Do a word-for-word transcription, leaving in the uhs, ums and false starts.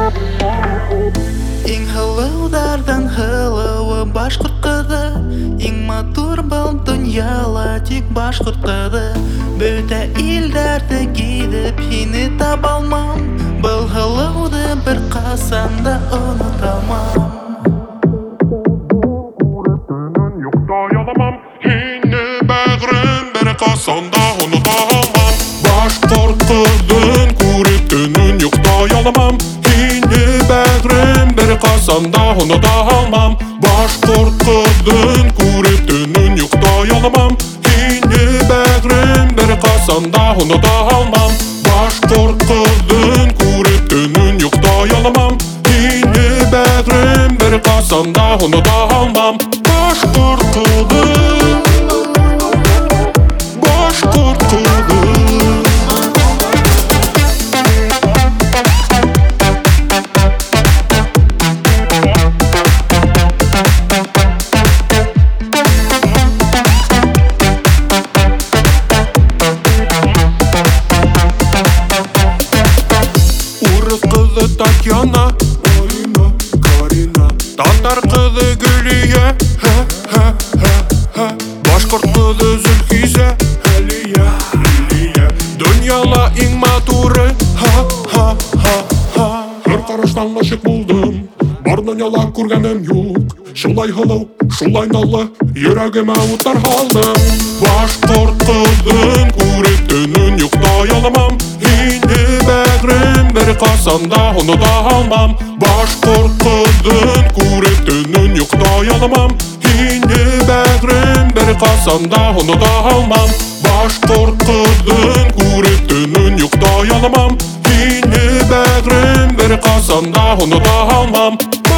Иң һылыудардан һылыуы башкорт кызы, иң матур был дөньяла тик башкорт кызы. Бөтә илдәрде гидеп һине таба алмам, был һылыуды бер касан да оныта алмам. Күреп юкта яламам, һине бәгърем бер касан да оныта алмам. Башкорт кызын күреп төнün юкта яламам, һине бәгърем бер касан да оныта алмам. Башкорт кызын күреп төнün юкта яламам, һине бәгърем бер касан да оныта алмам. Башкорт кызын күреп төнün юкта яламам, һине бәгърем бер касан да оныта алмам. Башкорт кызын, башкорт кызын. Урыс кызы Татьяна, Карина, татар кызы Гүлия, башкорт кызы Зөлхизә, Лилия, дөньяла иң матуры, һәр караштан гашык булдым, бар дөньяла күргәнем юк. Шулай һылыу, шулай наллы, йөрәгемә утлар һалдым. Башкорт кызын күреп төнün юкта яламам, һине бәгърем бер касан да оныта алмам. Башкорт кызын күреп төнün юкта яламам, һине бәгърем бер касан да оныта алмам. Башкорт кызын күреп төнün юкта яламам, һине бәгърем бер касан да оныта алмам.